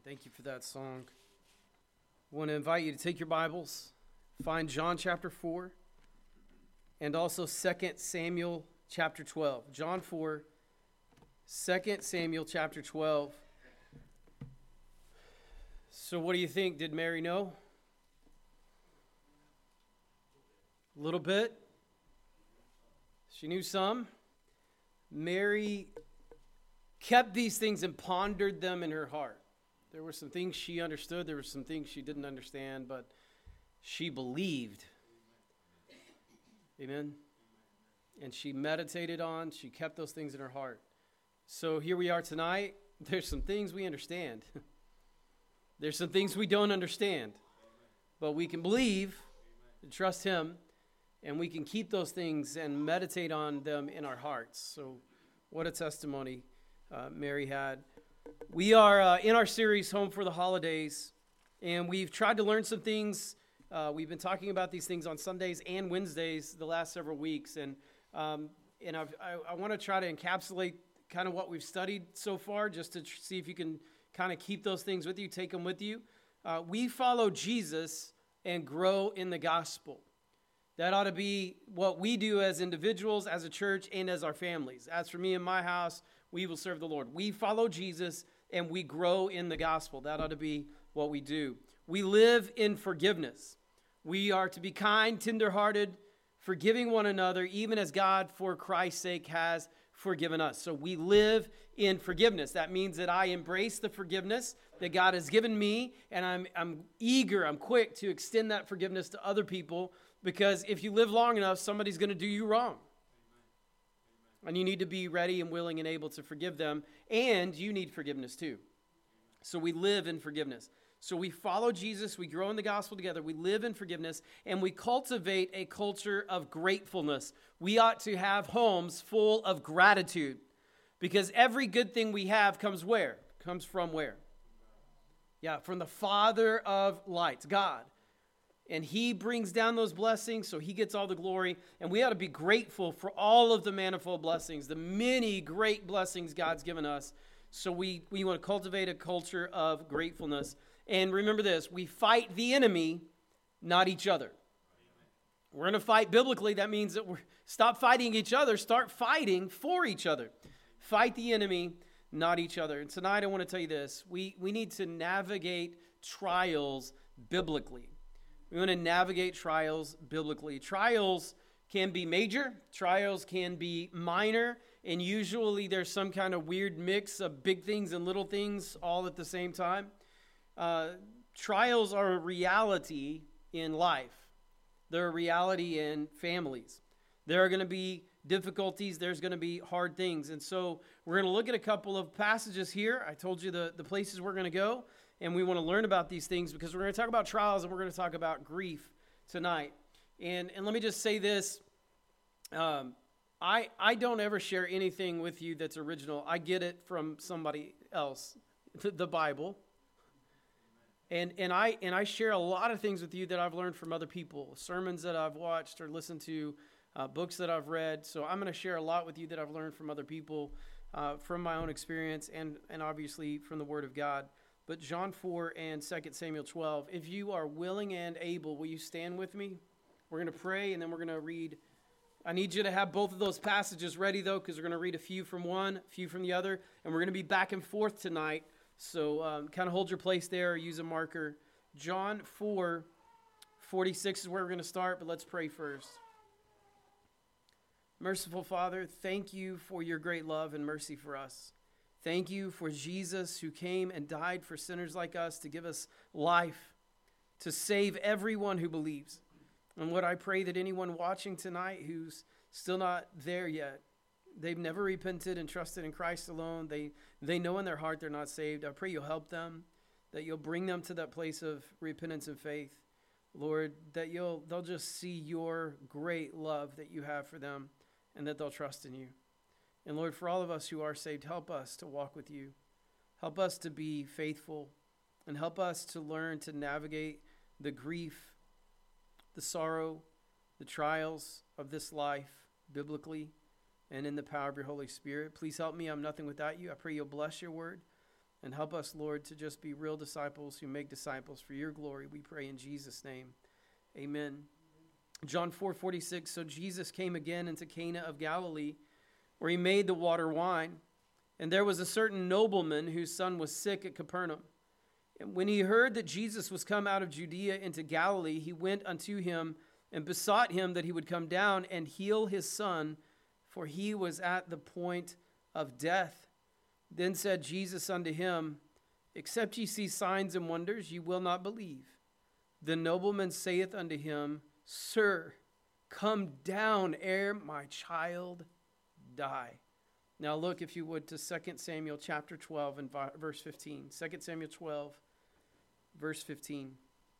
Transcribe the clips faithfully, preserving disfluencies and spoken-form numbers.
Thank you for that song. I want to invite you to take your Bibles, find John chapter four, and also Second Samuel chapter twelve. John four, Second Samuel chapter twelve. So what do you think? Did Mary know? A little bit. She knew some. Mary kept these things and pondered them in her heart. There were some things she understood. There were some things she didn't understand, but she believed. Amen. And she meditated on, she kept those things in her heart. So here we are tonight. There's some things we understand. There's some things we don't understand. But we can believe and trust Him, and we can keep those things and meditate on them in our hearts. So what a testimony uh, Mary had. We are uh, in our series, Home for the Holidays, and we've tried to learn some things. Uh, we've been talking about these things on Sundays and Wednesdays the last several weeks, and um, and I've, I, I want to try to encapsulate kind of what we've studied so far, just to tr- see if you can kind of keep those things with you, take them with you. Uh, we follow Jesus and grow in the gospel. That ought to be what we do as individuals, as a church, and as our families. As for me and my house, we will serve the Lord. We follow Jesus and we grow in the gospel. That ought to be what we do. We live in forgiveness. We are to be kind, tenderhearted, forgiving one another, even as God, for Christ's sake, has forgiven us. So we live in forgiveness. That means that I embrace the forgiveness that God has given me, and I'm, I'm eager, I'm quick to extend that forgiveness to other people, because if you live long enough, somebody's going to do you wrong. And you need to be ready and willing and able to forgive them. And you need forgiveness too. So we live in forgiveness. So we follow Jesus. We grow in the gospel together. We live in forgiveness. And we cultivate a culture of gratefulness. We ought to have homes full of gratitude. Because every good thing we have comes where? Comes from where? Yeah, from the Father of lights, God. And He brings down those blessings, so He gets all the glory. And we ought to be grateful for all of the manifold blessings, the many great blessings God's given us. So we, we want to cultivate a culture of gratefulness. And remember this, we fight the enemy, not each other. We're going to fight biblically. That means that we're stop fighting each other, start fighting for each other. Fight the enemy, not each other. And tonight I want to tell you this, we, we need to navigate trials biblically. We want to navigate trials biblically. Trials can be major. Trials can be minor. And usually there's some kind of weird mix of big things and little things all at the same time. Uh, trials are a reality in life. They're a reality in families. There are going to be difficulties. There's going to be hard things. And so we're going to look at a couple of passages here. I told you the, the places we're going to go. And we want to learn about these things because we're going to talk about trials and we're going to talk about grief tonight. And and let me just say this. Um, I I don't ever share anything with you that's original. I get it from somebody else, the Bible. And and I and I share a lot of things with you that I've learned from other people, sermons that I've watched or listened to, uh, books that I've read. So I'm going to share a lot with you that I've learned from other people, uh, from my own experience, and and obviously from the Word of God. But John four and Second Samuel twelve, if you are willing and able, will you stand with me? We're going to pray, and then we're going to read. I need you to have both of those passages ready, though, because we're going to read a few from one, a few from the other, and we're going to be back and forth tonight. So um, kind of hold your place there or use a marker. John four forty-six is where we're going to start, but let's pray first. Merciful Father, thank you for your great love and mercy for us. Thank you for Jesus who came and died for sinners like us to give us life, to save everyone who believes. And Lord, I pray that anyone watching tonight who's still not there yet, they've never repented and trusted in Christ alone, they, they know in their heart they're not saved. I pray you'll help them, that you'll bring them to that place of repentance and faith. Lord, that you'll they'll just see your great love that you have for them and that they'll trust in you. And Lord, for all of us who are saved, help us to walk with you. Help us to be faithful and help us to learn to navigate the grief, the sorrow, the trials of this life biblically and in the power of your Holy Spirit. Please help me. I'm nothing without you. I pray you'll bless your word And help us, Lord, to just be real disciples who make disciples for your glory. We pray in Jesus' name. Amen. John four forty-six, so Jesus came again into Cana of Galilee, where he made the water wine. And there was a certain nobleman whose son was sick at Capernaum. And when he heard that Jesus was come out of Judea into Galilee, he went unto him and besought him that he would come down and heal his son, for he was at the point of death. Then said Jesus unto him, except ye see signs and wonders, ye will not believe. The nobleman saith unto him, Sir, come down ere my child die. Now look, if you would, to Second Samuel chapter twelve and verse fifteen. Second Samuel twelve, verse fifteen.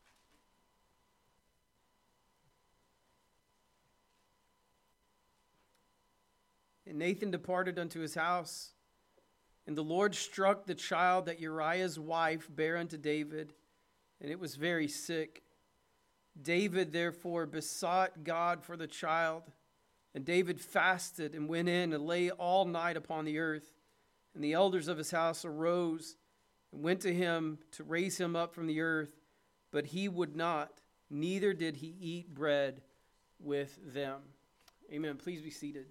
And Nathan departed unto his house, and the Lord struck the child that Uriah's wife bare unto David, and it was very sick. David therefore besought God for the child, and David fasted and went in and lay all night upon the earth. And the elders of his house arose and went to him to raise him up from the earth, but he would not, neither did he eat bread with them. Amen. Please be seated.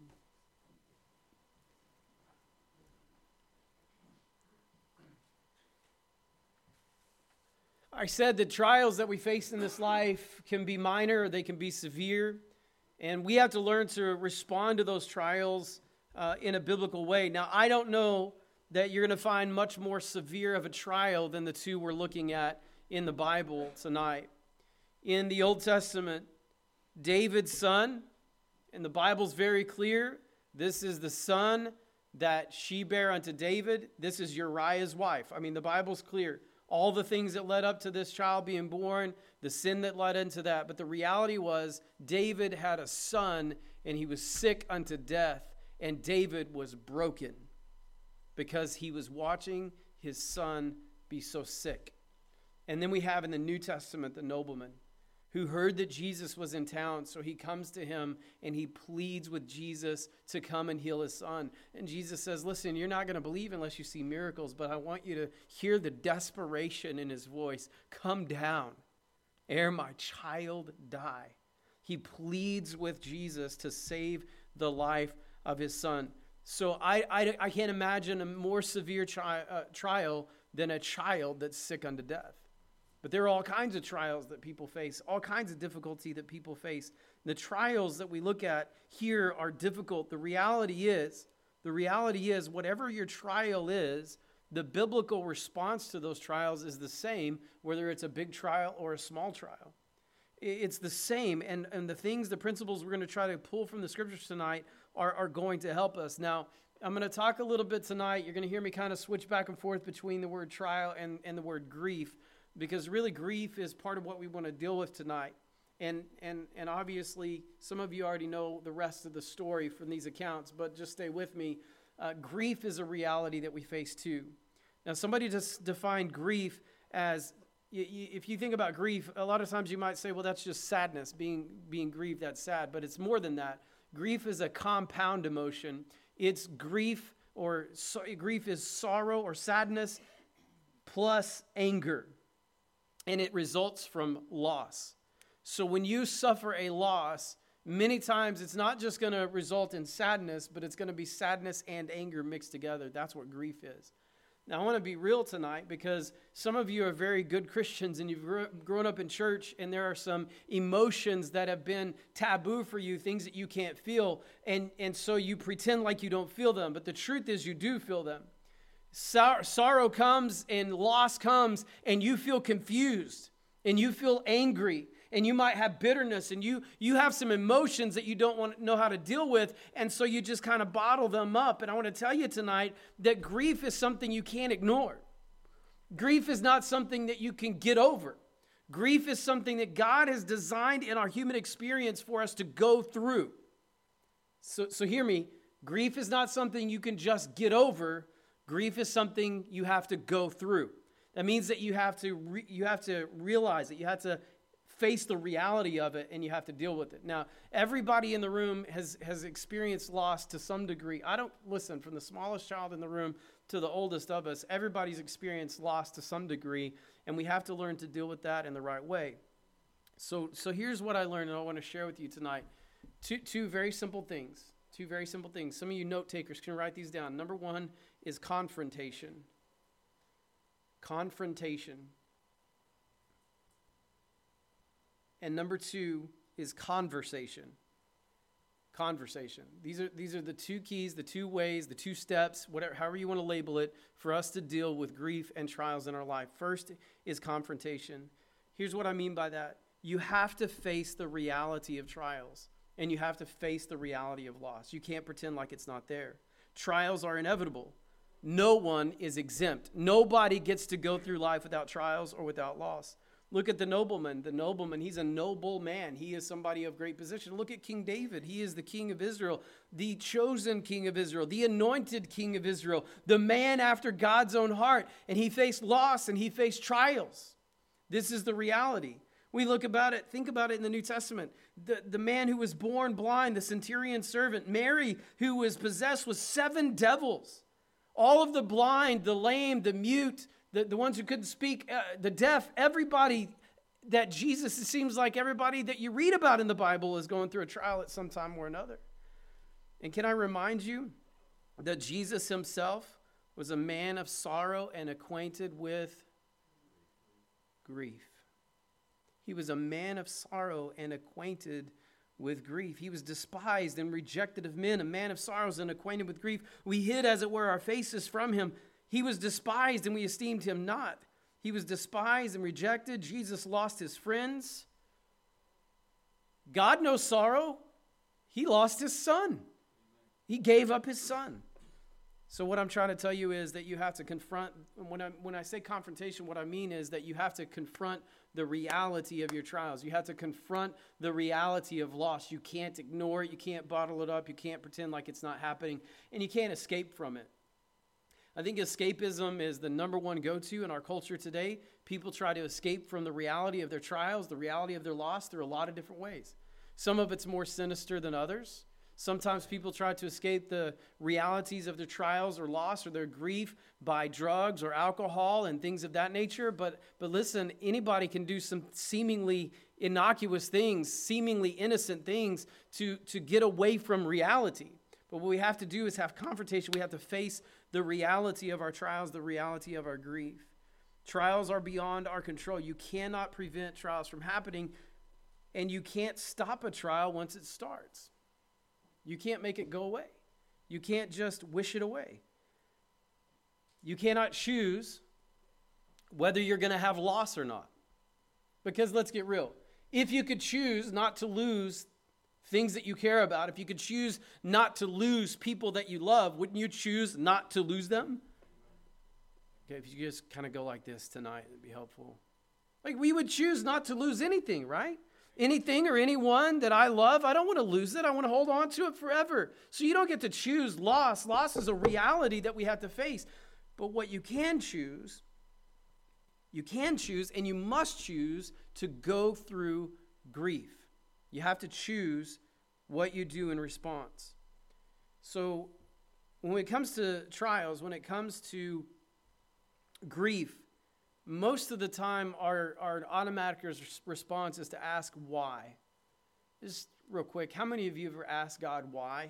I said the trials that we face in this life can be minor or they can be severe. And we have to learn to respond to those trials uh, in a biblical way. Now, I don't know that you're going to find much more severe of a trial than the two we're looking at in the Bible tonight. In the Old Testament, David's son, and the Bible's very clear, this is the son that she bare unto David. This is Uriah's wife. I mean, the Bible's clear. All the things that led up to this child being born, the sin that led into that. But the reality was David had a son and he was sick unto death. And David was broken because he was watching his son be so sick. And then we have in the New Testament the nobleman who heard that Jesus was in town. So he comes to him and he pleads with Jesus to come and heal his son. And Jesus says, listen, you're not going to believe unless you see miracles, but I want you to hear the desperation in his voice. Come down ere my child die. He pleads with Jesus to save the life of his son. So I, I, I can't imagine a more severe tri- uh, trial than a child that's sick unto death. But there are all kinds of trials that people face, all kinds of difficulty that people face. The trials that we look at here are difficult. The reality is, the reality is, whatever your trial is, the biblical response to those trials is the same, whether it's a big trial or a small trial. It's the same, and, and the things, the principles we're going to try to pull from the scriptures tonight are, are going to help us. Now, I'm going to talk a little bit tonight. You're going to hear me kind of switch back and forth between the word trial and, and the word grief. Because really grief is part of what we want to deal with tonight. And and and obviously, some of you already know the rest of the story from these accounts, but just stay with me. Uh, grief is a reality that we face too. Now, somebody just defined grief as, y- y- if you think about grief, a lot of times you might say, well, that's just sadness, being, being grieved, that's sad. But it's more than that. Grief is a compound emotion. It's grief, or so, grief is sorrow or sadness plus anger. And it results from loss. So when you suffer a loss, many times it's not just going to result in sadness, but it's going to be sadness and anger mixed together. That's what grief is. Now, I want to be real tonight because some of you are very good Christians and you've grown up in church, and there are some emotions that have been taboo for you, things that you can't feel, and, and so you pretend like you don't feel them. But the truth is you do feel them. Sor- sorrow comes and loss comes, and you feel confused and you feel angry and you might have bitterness and you you have some emotions that you don't want to know how to deal with, and so you just kind of bottle them up. And I want to tell you tonight that grief is something you can't ignore. Grief is not something that you can get over. Grief is something that God has designed in our human experience for us to go through. So, so hear me, grief is not something you can just get over. Grief is something you have to go through. That means that you have to re- you have to realize it. You have to face the reality of it, and you have to deal with it. Now, everybody in the room has, has experienced loss to some degree. I don't, listen, from the smallest child in the room to the oldest of us, everybody's experienced loss to some degree, and we have to learn to deal with that in the right way. So, so here's what I learned, and I want to share with you tonight. Two, two very simple things. Two very simple things. Some of you note takers can write these down. Number one is confrontation. Confrontation. And number two is conversation. Conversation. These are these are the two keys, the two ways, the two steps, whatever, however you want to label it, for us to deal with grief and trials in our life. First is confrontation. Here's what I mean by that. You have to face the reality of trials, and you have to face the reality of loss. You can't pretend like it's not there. Trials are inevitable. No one is exempt. Nobody gets to go through life without trials or without loss. Look at the nobleman. The nobleman, he's a noble man. He is somebody of great position. Look at King David. He is the king of Israel, the chosen king of Israel, the anointed king of Israel, the man after God's own heart. And he faced loss and he faced trials. This is the reality. We look about it, think about it in the New Testament. The, the man who was born blind, the centurion servant, Mary, who was possessed with seven devils. All of the blind, the lame, the mute, the, the ones who couldn't speak, uh, the deaf, everybody that Jesus, it seems like everybody that you read about in the Bible is going through a trial at some time or another. And can I remind you that Jesus himself was a man of sorrow and acquainted with grief. He was a man of sorrow and acquainted with grief. He was despised and rejected of men, a man of sorrows and acquainted with grief. We hid, as it were, our faces from him. He was despised and we esteemed him not. He was despised and rejected. Jesus lost his friends. God knows sorrow. He lost his son. He gave up his son. So what I'm trying to tell you is that you have to confront, when I, when I say confrontation, what I mean is that you have to confront the reality of your trials. You have to confront the reality of loss. You can't ignore it. You can't bottle it up. You can't pretend like it's not happening. And you can't escape from it. I think escapism is the number one go-to in our culture today. People try to escape from the reality of their trials, the reality of their loss, through a lot of different ways. Some of it's more sinister than others. Sometimes people try to escape the realities of their trials or loss or their grief by drugs or alcohol and things of that nature. But but listen, anybody can do some seemingly innocuous things, seemingly innocent things to, to get away from reality. But what we have to do is have confrontation. We have to face the reality of our trials, the reality of our grief. Trials are beyond our control. You cannot prevent trials from happening, and you can't stop a trial once it starts. You can't make it go away. You can't just wish it away. You cannot choose whether you're going to have loss or not. Because let's get real. If you could choose not to lose things that you care about, if you could choose not to lose people that you love, wouldn't you choose not to lose them? Okay, if you just kind of go like this tonight, it'd be helpful. Like, we would choose not to lose anything, right? Anything or anyone that I love, I don't want to lose it. I want to hold on to it forever. So you don't get to choose loss. Loss is a reality that we have to face. But what you can choose, you can choose and you must choose to go through grief. You have to choose what you do in response. So when it comes to trials, when it comes to grief, most of the time, our, our automatic response is to ask why. Just real quick, how many of you have ever asked God why?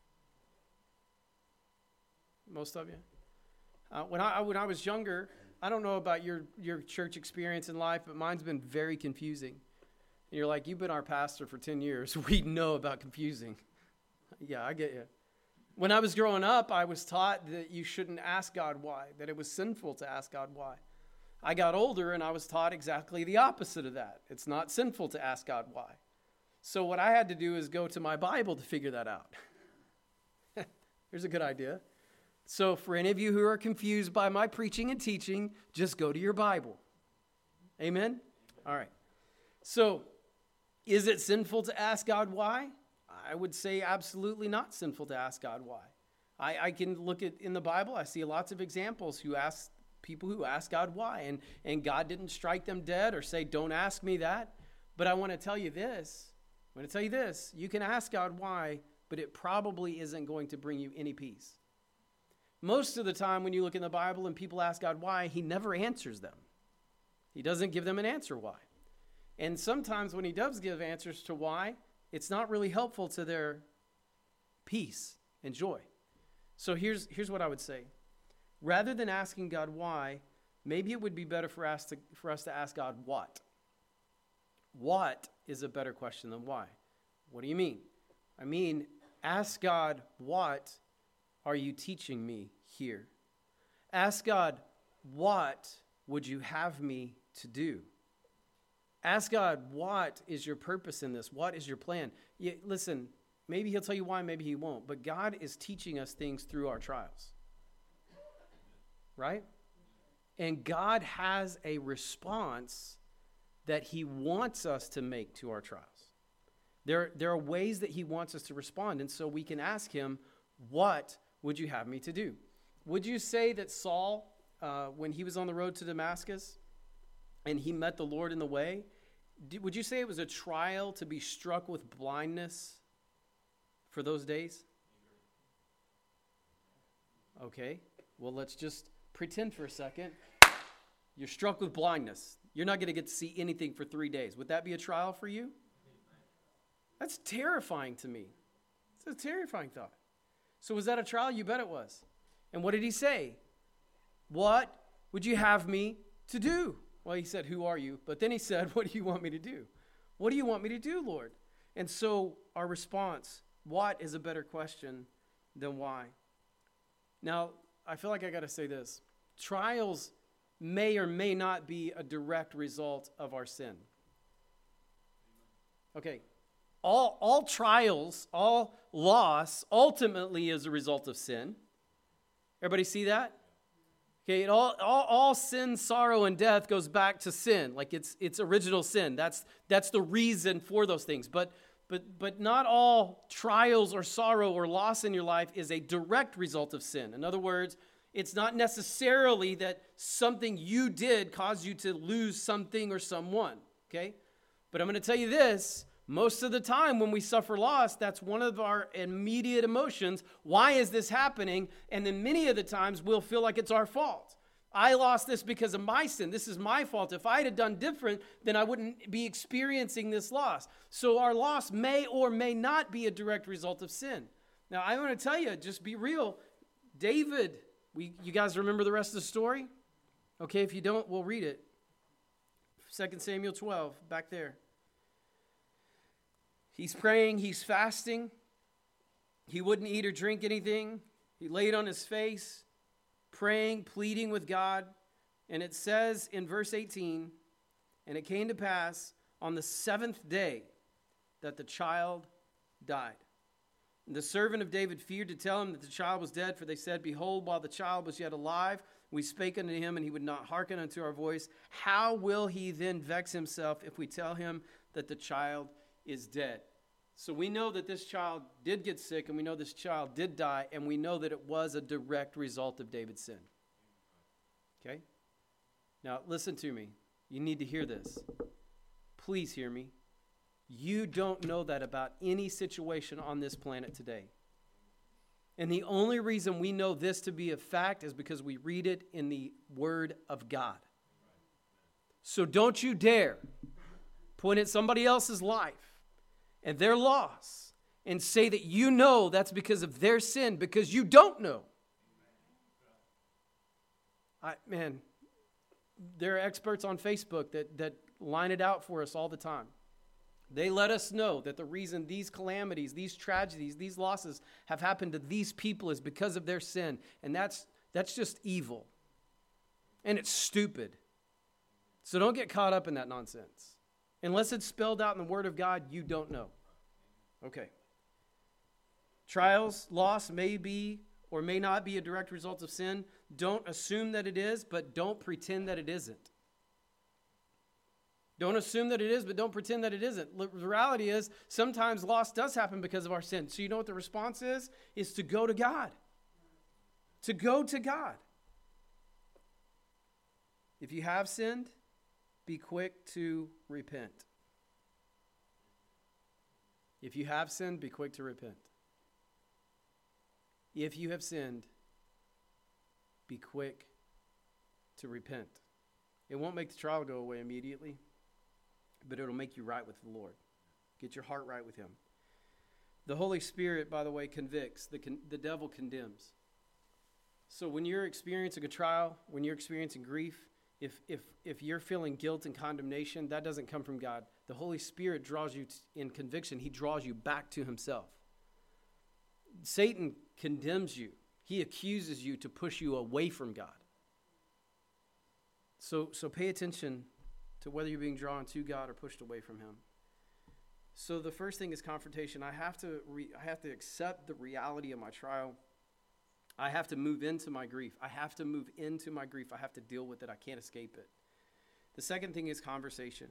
Most of you? Uh, when I when I was younger, I don't know about your, your church experience in life, but mine's been very confusing. And you're like, you've been our pastor for ten years. We know about confusing. Yeah, I get you. When I was growing up, I was taught that you shouldn't ask God why, that it was sinful to ask God why. I got older and I was taught exactly the opposite of that. It's not sinful to ask God why. So what I had to do is go to my Bible to figure that out. Here's a good idea. So for any of you who are confused by my preaching and teaching, just go to your Bible. Amen? All right. So is it sinful to ask God why? I would say absolutely not sinful to ask God why. I, I can look at in the Bible, I see lots of examples who ask people who ask God why, and, and God didn't strike them dead or say, don't ask me that. But I want to tell you this. I'm going to tell you this. You can ask God why, but it probably isn't going to bring you any peace. Most of the time when you look in the Bible and people ask God why, he never answers them. He doesn't give them an answer why. And sometimes when he does give answers to why, it's not really helpful to their peace and joy. So here's, here's what I would say. Rather than asking God why, maybe it would be better for us to, for us to ask God what. What is a better question than why? What do you mean? I mean, ask God, what are you teaching me here? Ask God, what would you have me to do? Ask God, what is your purpose in this? What is your plan? Yeah, listen, maybe he'll tell you why, maybe he won't. But God is teaching us things through our trials. Right? And God has a response that he wants us to make to our trials. There, there are ways that he wants us to respond. And so we can ask him, what would you have me to do? Would you say that Saul, uh, when he was on the road to Damascus and he met the Lord in the way, did, would you say it was a trial to be struck with blindness for those days? Okay, well, let's just pretend for a second. You're struck with blindness. You're not going to get to see anything for three days. Would that be a trial for you? That's terrifying to me. It's a terrifying thought. So was that a trial? You bet it was. And what did he say? What would you have me to do? Well, he said, who are you? But then he said, what do you want me to do? What do you want me to do, Lord? And so our response, what is a better question than why? Now, I feel like I got to say this. Trials may or may not be a direct result of our sin. Okay. All, all trials, all loss, ultimately is a result of sin. Everybody see that? Okay, it all, all, all sin, sorrow, and death goes back to sin. Like it's it's original sin. That's that's the reason for those things. But but but not all trials or sorrow or loss in your life is a direct result of sin. In other words, it's not necessarily that something you did caused you to lose something or someone. Okay? But I'm going to tell you this. Most of the time when we suffer loss, that's one of our immediate emotions. Why is this happening? And then many of the times we'll feel like it's our fault. I lost this because of my sin. This is my fault. If I had done different, then I wouldn't be experiencing this loss. So our loss may or may not be a direct result of sin. Now, I want to tell you, just be real. David, we, you guys remember the rest of the story? Okay, if you don't, we'll read it. Second Samuel twelve, back there. He's praying, he's fasting. He wouldn't eat or drink anything. He laid on his face, praying, pleading with God. And it says in verse eighteen, and it came to pass on the seventh day that the child died. And the servant of David feared to tell him that the child was dead, for they said, behold, while the child was yet alive, we spake unto him, and he would not hearken unto our voice. How will he then vex himself if we tell him that the child is dead? So we know that this child did get sick, and we know this child did die, and we know that it was a direct result of David's sin. Okay? Now, listen to me. You need to hear this. Please hear me. You don't know that about any situation on this planet today. And the only reason we know this to be a fact is because we read it in the Word of God. So don't you dare point at somebody else's life and their loss and say that you know that's because of their sin, because you don't know. I, man, there are experts on Facebook that, that line it out for us all the time. They let us know that the reason these calamities, these tragedies, these losses have happened to these people is because of their sin. And that's that's just evil. And it's stupid. So don't get caught up in that nonsense. Unless it's spelled out in the Word of God, you don't know. Okay. Trials, loss may be or may not be a direct result of sin. Don't assume that it is, but don't pretend that it isn't. Don't assume that it is, but don't pretend that it isn't. The reality is, sometimes loss does happen because of our sin. So you know what the response is? Is to go to God. To go to God. If you have sinned, be quick to repent. If you have sinned, be quick to repent. If you have sinned, be quick to repent. It won't make the trial go away immediately, but it'll make you right with the Lord. Get your heart right with him. The Holy Spirit, by the way, convicts. The, con- the devil condemns. So when you're experiencing a trial, when you're experiencing grief, if, if, if you're feeling guilt and condemnation, that doesn't come from God. The Holy Spirit draws you t- in conviction. He draws you back to himself. Satan condemns you. He accuses you to push you away from God. So, so pay attention to whether you're being drawn to God or pushed away from him. So the first thing is confrontation. I have to re, I have to accept the reality of my trial. I have to move into my grief. I have to move into my grief. I have to deal with it. I can't escape it. The second thing is conversation.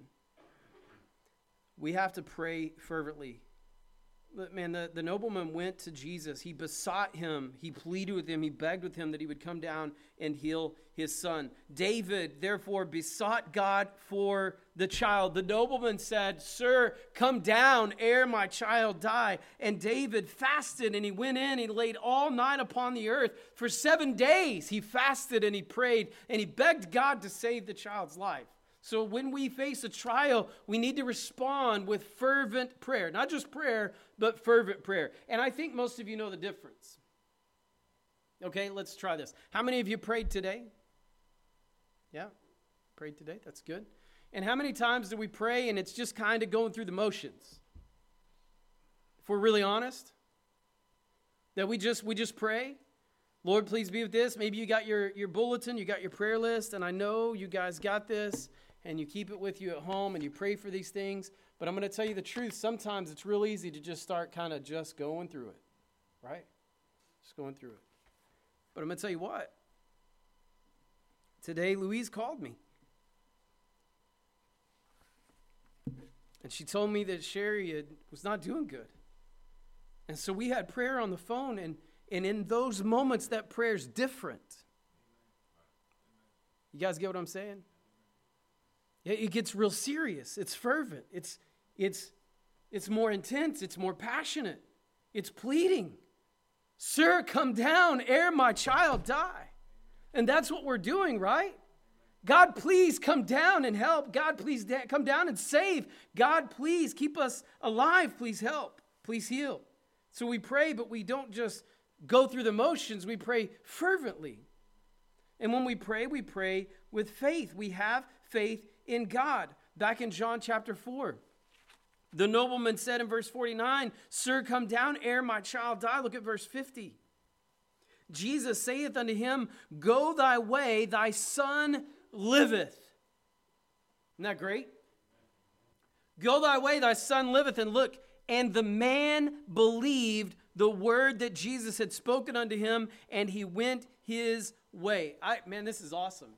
We have to pray fervently. Man, the, the nobleman went to Jesus. He besought him. He pleaded with him. He begged with him that he would come down and heal his son. David, therefore, besought God for the child. The nobleman said, "Sir, come down ere my child die." And David fasted, and he went in. He laid all night upon the earth. For seven days he fasted and he prayed, and he begged God to save the child's life. So when we face a trial, we need to respond with fervent prayer. Not just prayer, but fervent prayer. And I think most of you know the difference. Okay, let's try this. How many of you prayed today? Yeah, prayed today. That's good. And how many times do we pray and it's just kind of going through the motions? If we're really honest, that we just we just pray. Lord, please be with this. Maybe you got your, your bulletin, you got your prayer list, and I know you guys got this, and you keep it with you at home, and you pray for these things. But I'm going to tell you the truth. Sometimes it's real easy to just start kind of just going through it, right? Just going through it. But I'm going to tell you what. Today, Louise called me. And she told me that Sherry had, was not doing good. And so we had prayer on the phone, and And in those moments, that prayer's different. You guys get what I'm saying? It gets real serious. It's fervent. It's, it's, it's more intense. It's more passionate. It's pleading. "Sir, come down ere my child die." And that's what we're doing, right? God, please come down and help. God, please da- come down and save. God, please keep us alive. Please help. Please heal. So we pray, but we don't just go through the motions. We pray fervently. And when we pray, we pray with faith. We have faith in God. Back in John chapter four, the nobleman said in verse forty-nine, "Sir, come down ere my child die." Look at verse fifty. Jesus saith unto him, "Go thy way, thy son liveth." Isn't that great? Go thy way, thy son liveth. And look, and the man believed the word that Jesus had spoken unto him, and he went his way. I, man, this is awesome.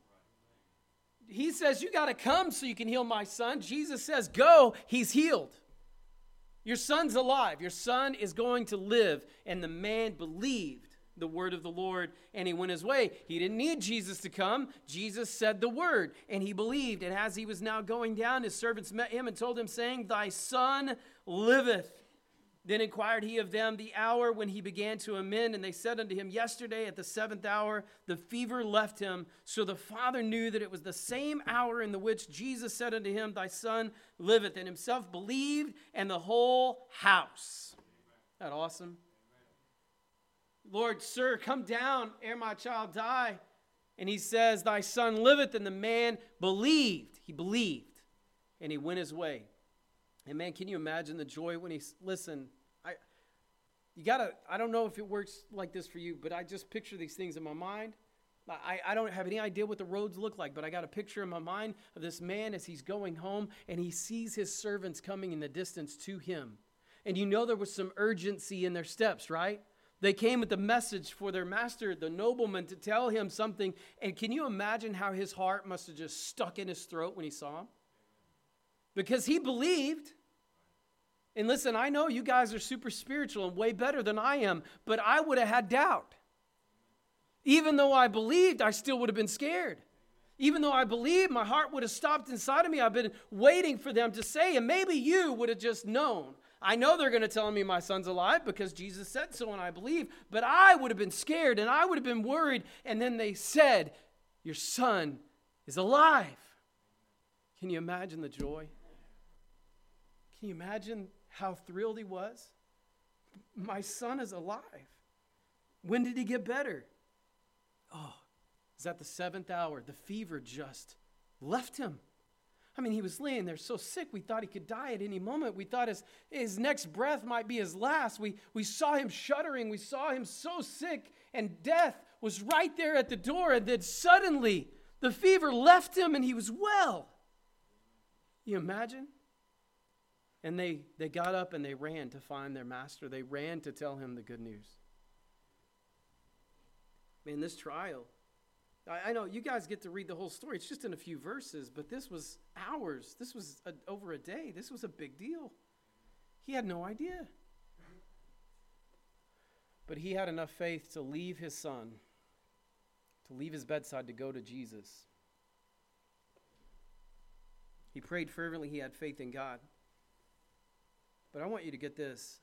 He says, you got to come so you can heal my son. Jesus says, go. He's healed. Your son's alive. Your son is going to live. And the man believed the word of the Lord, and he went his way. He didn't need Jesus to come. Jesus said the word, and he believed. And as he was now going down, his servants met him and told him, saying, "Thy son liveth." Then inquired he of them the hour when he began to amend, and they said unto him, "Yesterday at the seventh hour the fever left him." So the father knew that it was the same hour in the which Jesus said unto him, "Thy son liveth," and himself believed, and the whole house. Isn't that awesome? "Lord, sir, come down ere my child die." And he says, "Thy son liveth," and the man believed. He believed, and he went his way. And man, can you imagine the joy when he, listen, I, you gotta, I don't know if it works like this for you, but I just picture these things in my mind. I, I don't have any idea what the roads look like, but I got a picture in my mind of this man as he's going home, and he sees his servants coming in the distance to him. And you know there was some urgency in their steps, right? They came with the message for their master, the nobleman, to tell him something. And can you imagine how his heart must have just stuck in his throat when he saw him? Because he believed. And listen, I know you guys are super spiritual and way better than I am, but I would have had doubt. Even though I believed, I still would have been scared. Even though I believed, my heart would have stopped inside of me. I've been waiting for them to say, and maybe you would have just known. I know they're going to tell me my son's alive because Jesus said so and I believe, but I would have been scared and I would have been worried. And then they said, your son is alive. Can you imagine the joy? Can you imagine how thrilled he was? My son is alive. When did he get better? Oh, it was at the seventh hour. The fever just left him. I mean, he was laying there so sick, we thought he could die at any moment. We thought his, his next breath might be his last. We, we saw him shuddering. We saw him so sick, and death was right there at the door. And then suddenly, the fever left him, and he was well. You imagine? And they, they got up and they ran to find their master. They ran to tell him the good news. Man, this trial, I, I know you guys get to read the whole story. It's just in a few verses, but this was hours. This was a, over a day. This was a big deal. He had no idea. But he had enough faith to leave his son, to leave his bedside to go to Jesus. He prayed fervently. He had faith in God. But I want you to get this.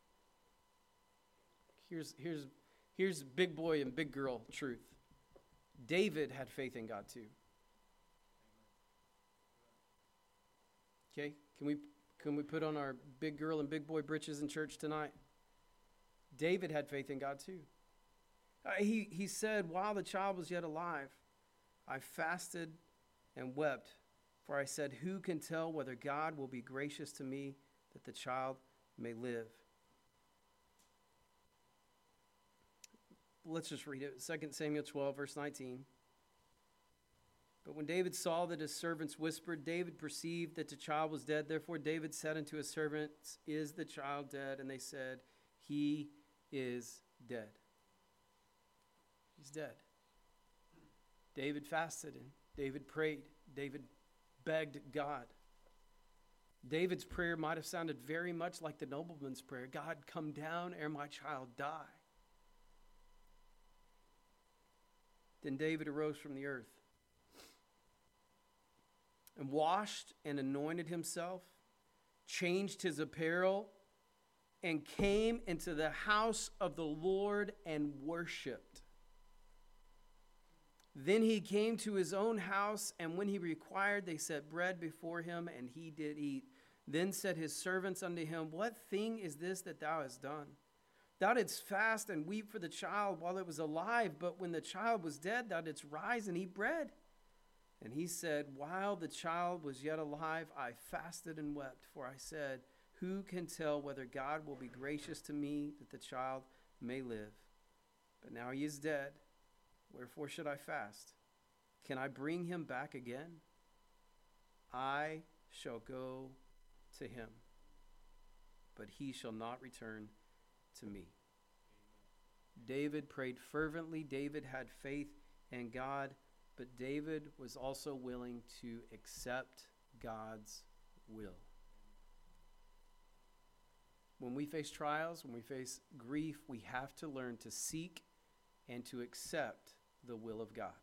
Here's, here's, here's big boy and big girl truth. David had faith in God too. Okay? Can we, can we put on our big girl and big boy britches in church tonight? David had faith in God too. Uh, he, he said, while the child was yet alive, I fasted and wept, for I said, who can tell whether God will be gracious to me that the child may live? Let's just read it. Second Samuel twelve, verse nineteen. But when David saw that his servants whispered, David perceived that the child was dead. Therefore David said unto his servants, is the child dead? And they said, he is dead. He's dead. David fasted and David prayed. David begged God. David's prayer might have sounded very much like the nobleman's prayer. God, come down ere my child die. Then David arose from the earth and washed and anointed himself, changed his apparel, and came into the house of the Lord and worshiped. Then he came to his own house, and when he required, they set bread before him, and he did eat. Then said his servants unto him, what thing is this that thou hast done? Thou didst fast and weep for the child while it was alive, but when the child was dead, thou didst rise and eat bread. And he said, while the child was yet alive, I fasted and wept, for I said, who can tell whether God will be gracious to me that the child may live? But now he is dead. Wherefore should I fast? Can I bring him back again? I shall go to him, but he shall not return to me. David prayed fervently. David had faith in God, but David was also willing to accept God's will. When we face trials, when we face grief, we have to learn to seek and to accept the will of God.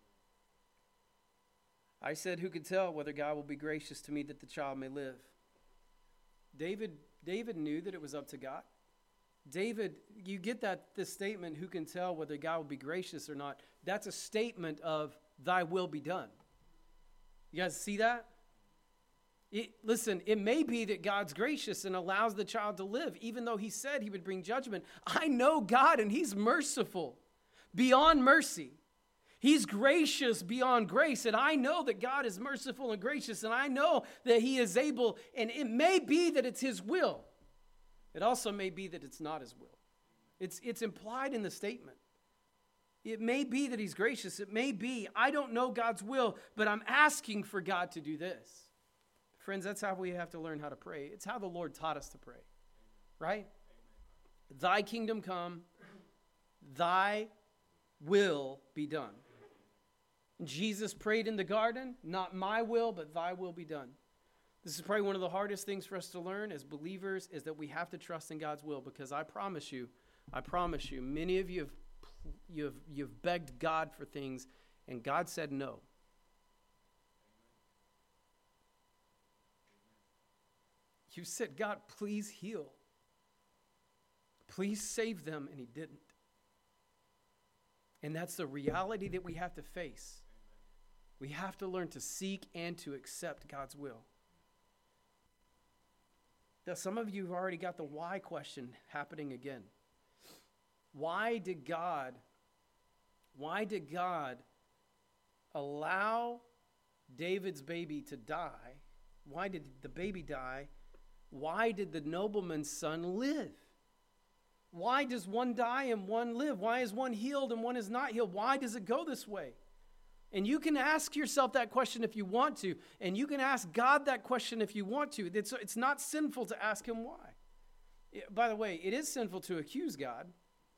I said, who could tell whether God will be gracious to me that the child may live? David, David knew that it was up to God. David, you get that this statement, who can tell whether God will be gracious or not? That's a statement of thy will be done. You guys see that? It, listen, it may be that God's gracious and allows the child to live, even though he said he would bring judgment. I know God, and he's merciful beyond mercy. He's gracious beyond grace, and I know that God is merciful and gracious, and I know that he is able, and it may be that it's his will. It also may be that it's not his will. It's, it's implied in the statement. It may be that he's gracious. It may be, I don't know God's will, but I'm asking for God to do this. Friends, that's how we have to learn how to pray. It's how the Lord taught us to pray, right? Thy kingdom come, thy will be done. Jesus prayed in the garden, not my will, but thy will be done. This is probably one of the hardest things for us to learn as believers, is that we have to trust in God's will, because I promise you, I promise you, many of you have you've you've begged God for things, and God said no. You said, God, please heal. Please save them, and he didn't. And that's the reality that we have to face. We have to learn to seek and to accept God's will. Now, some of you have already got the why question happening again. Why did God, why did God allow David's baby to die? Why did the baby die? Why did the nobleman's son live? Why does one die and one live? Why is one healed and one is not healed? Why does it go this way? And you can ask yourself that question if you want to, and you can ask God that question if you want to. It's, it's not sinful to ask him why. It, by the way, it is sinful to accuse God.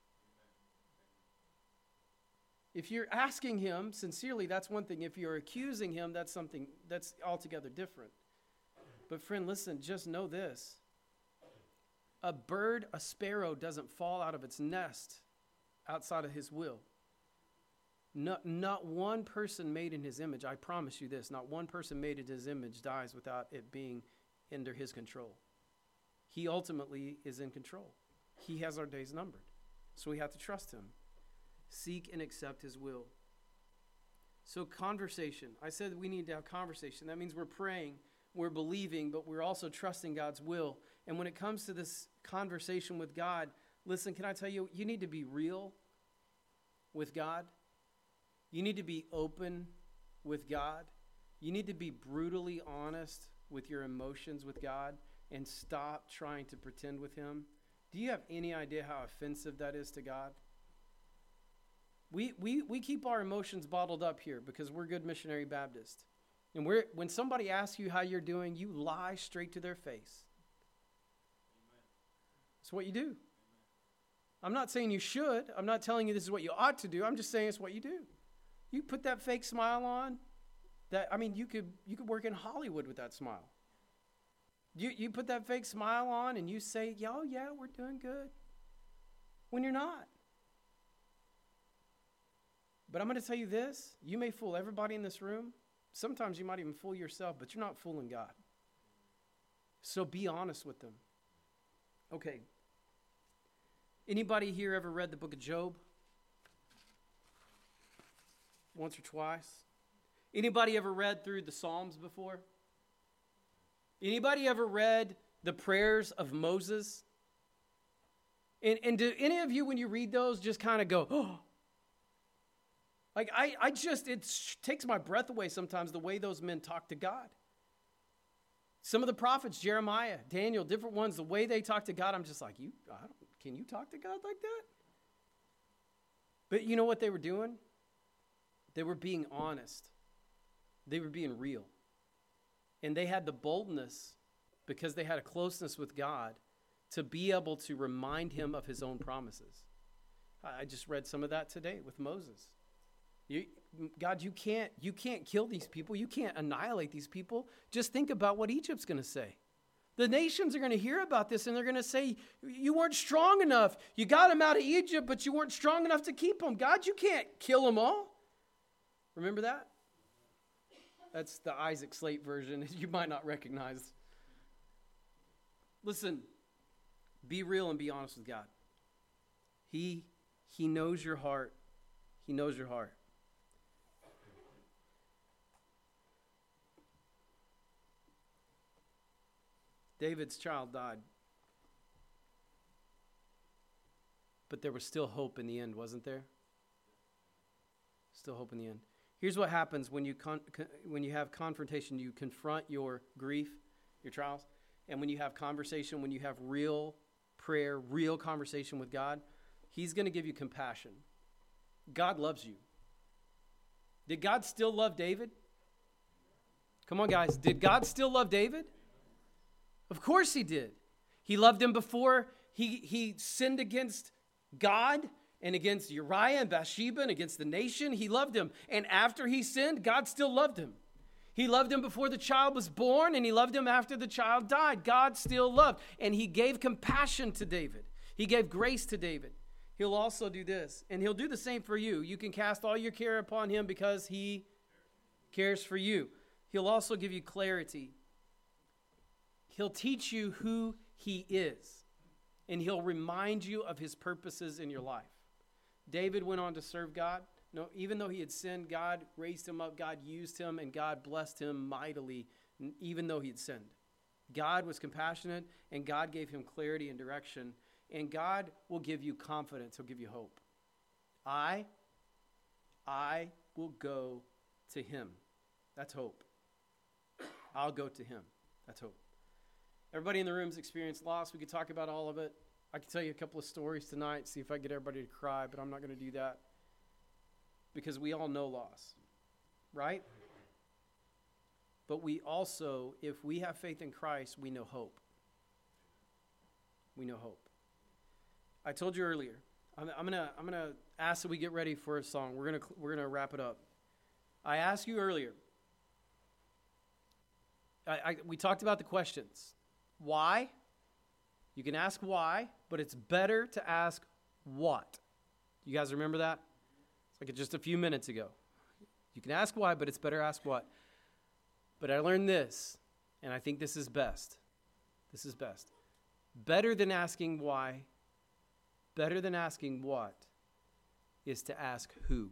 If you're asking him sincerely, that's one thing. If you're accusing him, that's something that's altogether different. But friend, listen, just know this. A bird, a sparrow, doesn't fall out of its nest outside of his will. Not, not one person made in his image, I promise you this, not one person made in his image dies without it being under his control. He ultimately is in control. He has our days numbered. So we have to trust him. Seek and accept his will. So conversation. I said that we need to have conversation. That means we're praying, we're believing, but we're also trusting God's will. And when it comes to this conversation with God, listen, can I tell you, you need to be real with God. You need to be open with God. You need to be brutally honest with your emotions with God and stop trying to pretend with him. Do you have any idea how offensive that is to God? We, we, we keep our emotions bottled up here because we're Good Missionary Baptist. And we're, when somebody asks you how you're doing, you lie straight to their face. Amen. That's what you do. Amen. I'm not saying you should. I'm not telling you this is what you ought to do. I'm just saying it's what you do. You put that fake smile on. That I mean, you could you could work in Hollywood with that smile. You you put that fake smile on and you say, "Yo, yeah, we're doing good," when you're not. But I'm going to tell you this. You may fool everybody in this room. Sometimes you might even fool yourself, but you're not fooling God. So be honest with them. Okay. Anybody here ever read the book of Job? Once or twice? Anybody ever read through the Psalms before? Anybody ever read the prayers of Moses? And, and do any of you, when you read those, just kind of go, oh, like, I, I just, it takes my breath away sometimes the way those men talk to God. Some of the prophets, Jeremiah, Daniel, different ones, the way they talk to God, I'm just like, you, I don't, can you talk to God like that? But you know what they were doing? They were being honest. They were being real. And they had the boldness, because they had a closeness with God, to be able to remind him of his own promises. I just read some of that today with Moses. You, God, you can't, you can't kill these people. You can't annihilate these people. Just think about what Egypt's going to say. The nations are going to hear about this, and they're going to say, you weren't strong enough. You got them out of Egypt, but you weren't strong enough to keep them. God, you can't kill them all. Remember that? That's the Isaac Slate version you might not recognize. Listen, be real and be honest with God. He, he knows your heart. He knows your heart. David's child died. But there was still hope in the end, wasn't there? Still hope in the end. Here's what happens when you con- when you have confrontation. You confront your grief, your trials. And when you have conversation, when you have real prayer, real conversation with God, he's going to give you compassion. God loves you. Did God still love David? Come on, guys. Did God still love David? Of course he did. He loved him before he, he sinned against God and against Uriah and Bathsheba and against the nation. He loved him. And after he sinned, God still loved him. He loved him before the child was born, and he loved him after the child died. God still loved. And he gave compassion to David. He gave grace to David. He'll also do this, and he'll do the same for you. You can cast all your care upon him because he cares for you. He'll also give you clarity. He'll teach you who he is, and he'll remind you of his purposes in your life. David went on to serve God. No, even though he had sinned, God raised him up, God used him, and God blessed him mightily, even though he had sinned. God was compassionate, and God gave him clarity and direction, and God will give you confidence. He'll give you hope. I, I will go to him. That's hope. I'll go to him. That's hope. Everybody in the room's experienced loss. We could talk about all of it. I could tell you a couple of stories tonight, see if I get everybody to cry, but I'm not going to do that because we all know loss, right? But we also, if we have faith in Christ, we know hope. We know hope. I told you earlier, I'm, I'm gonna I'm gonna ask that we get ready for a song. We're gonna we're gonna wrap it up. I asked you earlier. I, I we talked about the questions. Why? You can ask why, but it's better to ask what. You guys remember that? It's like just a few minutes ago. You can ask why, but it's better ask what. But I learned this, and I think this is best. This is best. Better than asking why, better than asking what, is to ask who.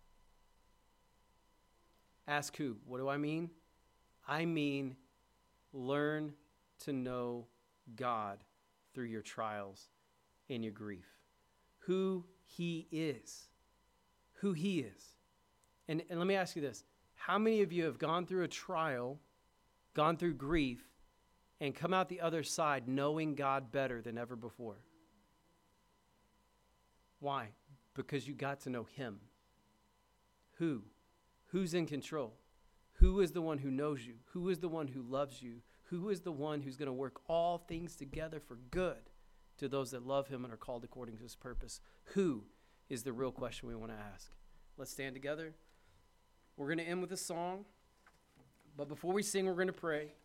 Ask who. What do I mean? I mean, learn to know God through your trials and your grief. Who he is. Who he is. And, and let me ask you this. How many of you have gone through a trial, gone through grief, and come out the other side knowing God better than ever before? Why? Because you got to know him. Who? Who's in control? Who is the one who knows you? Who is the one who loves you? Who is the one who's going to work all things together for good to those that love him and are called according to his purpose? Who is the real question we want to ask? Let's stand together. We're going to end with a song. But before we sing, we're going to pray.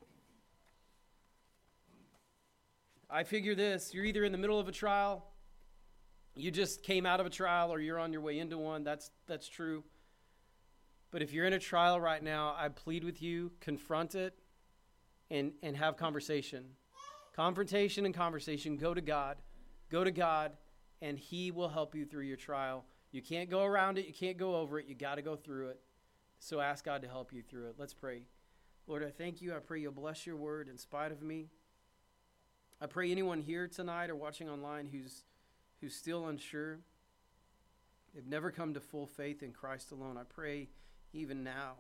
I figure this, you're either in the middle of a trial, you just came out of a trial, or you're on your way into one. That's that's true. But if you're in a trial right now, I plead with you, confront it and, and have conversation. Confrontation and conversation. Go to God. Go to God, and he will help you through your trial. You can't go around it. You can't go over it. You got to go through it. So ask God to help you through it. Let's pray. Lord, I thank you. I pray you'll bless your word in spite of me. I pray anyone here tonight or watching online who's who's still unsure, they've never come to full faith in Christ alone, I pray even now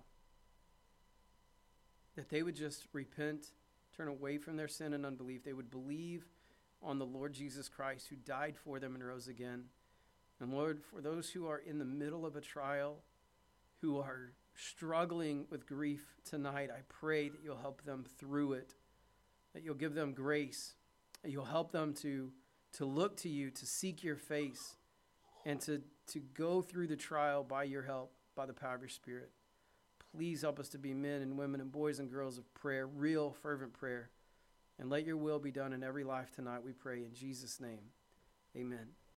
that they would just repent, turn away from their sin and unbelief. They would believe on the Lord Jesus Christ who died for them and rose again. And Lord, for those who are in the middle of a trial, who are struggling with grief tonight, I pray that you'll help them through it, that you'll give them grace, that you'll help them to, to look to you, to seek your face, and to, to go through the trial by your help, by the power of your Spirit. Please help us to be men and women and boys and girls of prayer, real fervent prayer, and let your will be done in every life tonight, we pray in Jesus' name. Amen.